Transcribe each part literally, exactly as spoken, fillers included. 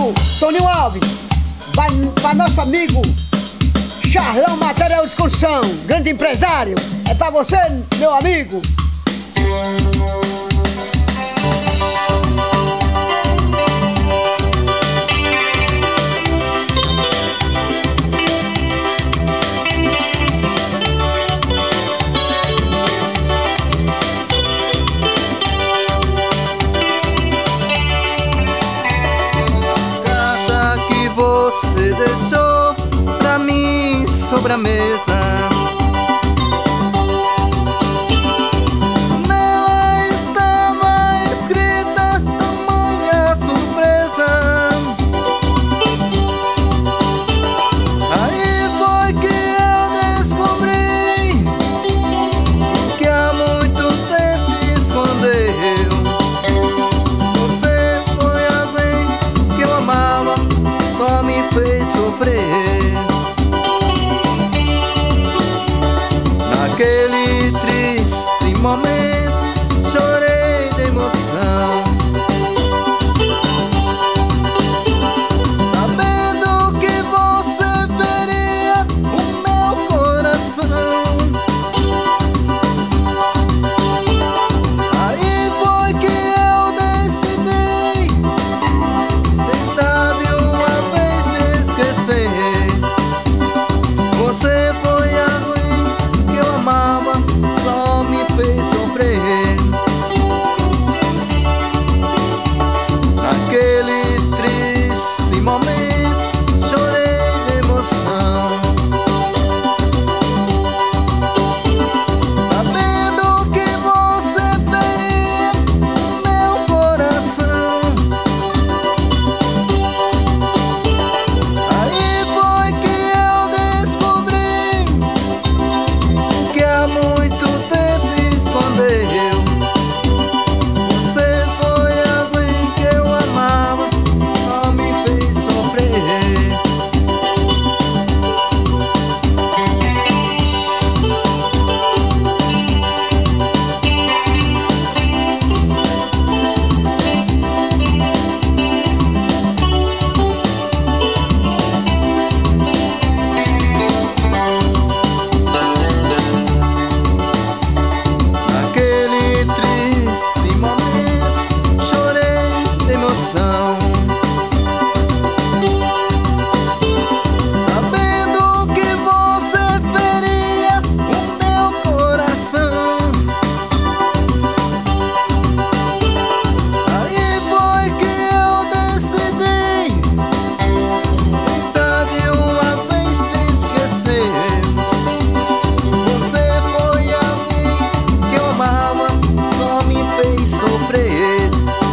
amigo Toninho Alves, vai para nosso amigo Charlão Material de Construção, grande empresário. É para você, meu amigo. Você deixou pra mim sobre a mesa. Nela estava escrita tamanha surpresa. Aí foi que eu descobri que há muito tempo escondeu. Você foi alguém que eu amava, só me fez sofrer. Naquele triste momento chorei de emoção, sabendo que você feria o meu coração. Aí foi que eu decidi tentar de uma vez esquecer. Você foi alguém que eu amava, só me fez sofrer. Naquele triste momento chorei de emoção, sabendo que você feria o meu coração. Aí foi que eu descobri que há muito tempo escondeu. Você foi alguém que eu amava, só me fez sofrer. Naquele triste momento chorei de emoção, sabendo que você feria o meu coração. Aí foi que eu decidi tentar de uma vez te esquecer. Você foi alguém que eu amava, só me fez sofrer.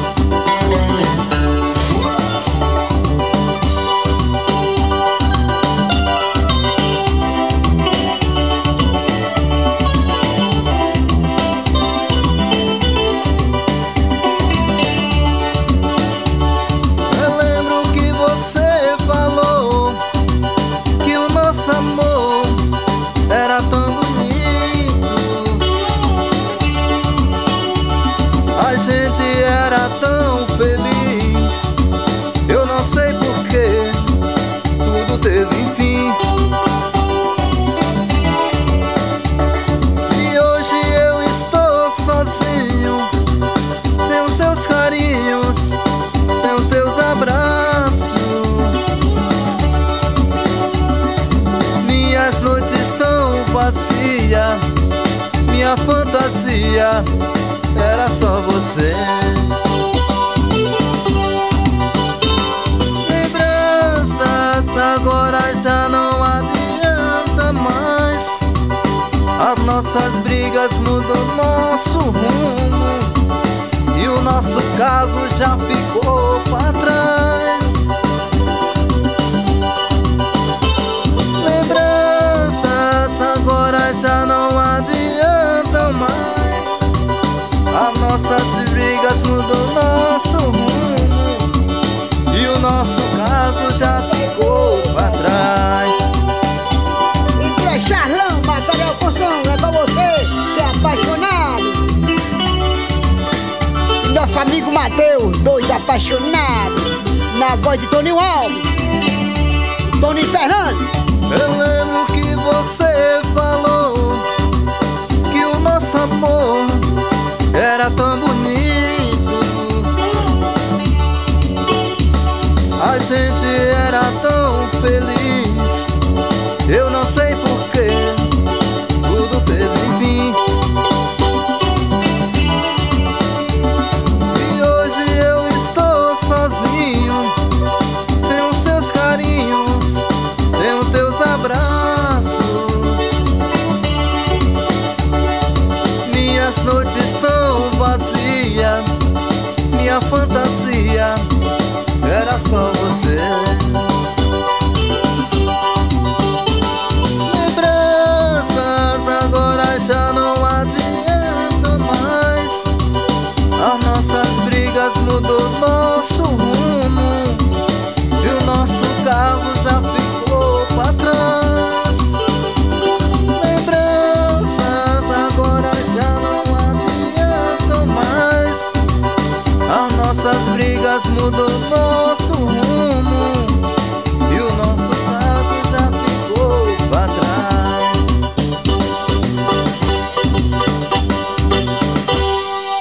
Eu lembro que você falou que o nosso amor era tão bonito, a gente era tão feliz. Eu não sei porquê tudo teve fim. E hoje eu estou sozinho, sem os seus carinhos, sem os teus abraços. Minhas noites estão vazias, minha fantasia era só você. Lembranças agora já não adianta mais. As nossas brigas mudam nosso rumo, e o nosso caso já ficou pra trás. Lembranças agora já não adiantam mais. As nossas brigas mudam nosso rumo, e o nosso caso já ficou pra trás. Isso é Charlão Material de Construção, é pra você que é apaixonado. Nosso amigo Mateus, dois apaixonados. na voz de Toninho Alves, Toninho Fernandes. Eu lembro que você falou que o nosso amor era tão bonito, a gente era tão feliz. Eu não sei porquê, tudo teve fim. E hoje eu estou sozinho, sem os seus carinhos, sem os teus abraços. Minhas noites estão vazias, minha fantasia era só você. Lembranças agora já não adiantam mais. As nossas brigas mudou nosso rumo, e o nosso carro já ficou pra trás. Lembranças agora já não adiantam mais. As nossas brigas mudou nosso rumo,